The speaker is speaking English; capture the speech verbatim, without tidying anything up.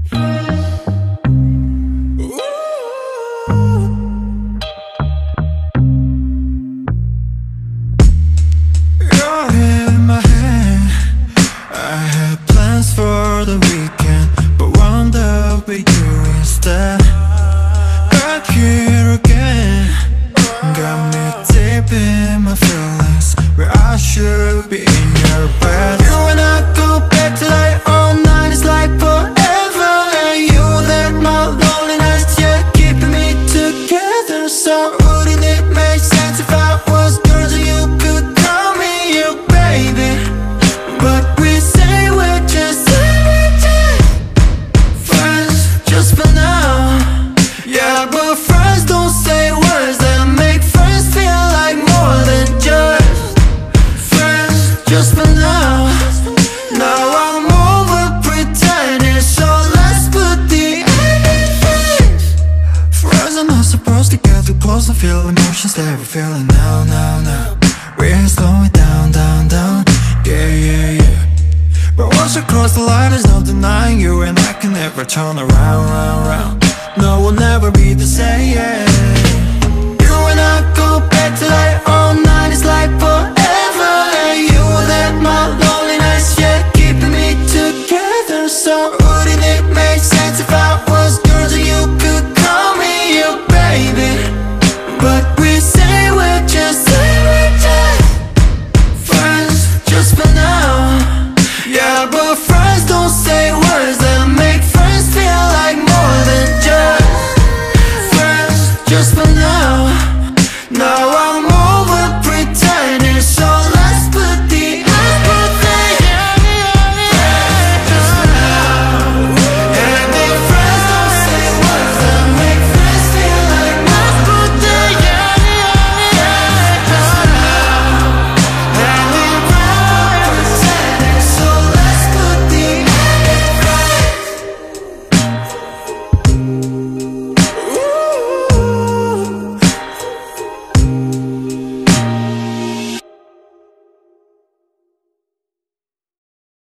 You're in my hand. I had plans for the weekend, but wound up with you instead. Back here again, got me deep in my feelings, where I should be in your bed. You and I go back to like all night, it's like forever. And you let my loneliness, yeah, keeping me together. So wouldn't it make sense if I was yours and you could call me your baby? But we say we're just friends, just for now. Yeah, but friends don't say words that make friends feel like more than just friends, just for now. Now I'm over pretending, so let's put the end in face. Friends are not supposed to get too close to feel emotions that we're feeling now, now, now. We're slowing down, down, down, yeah, yeah, yeah. But once you cross the line, there's no denying you, and I can never turn around, round, round. No, we'll never be the same, yeah.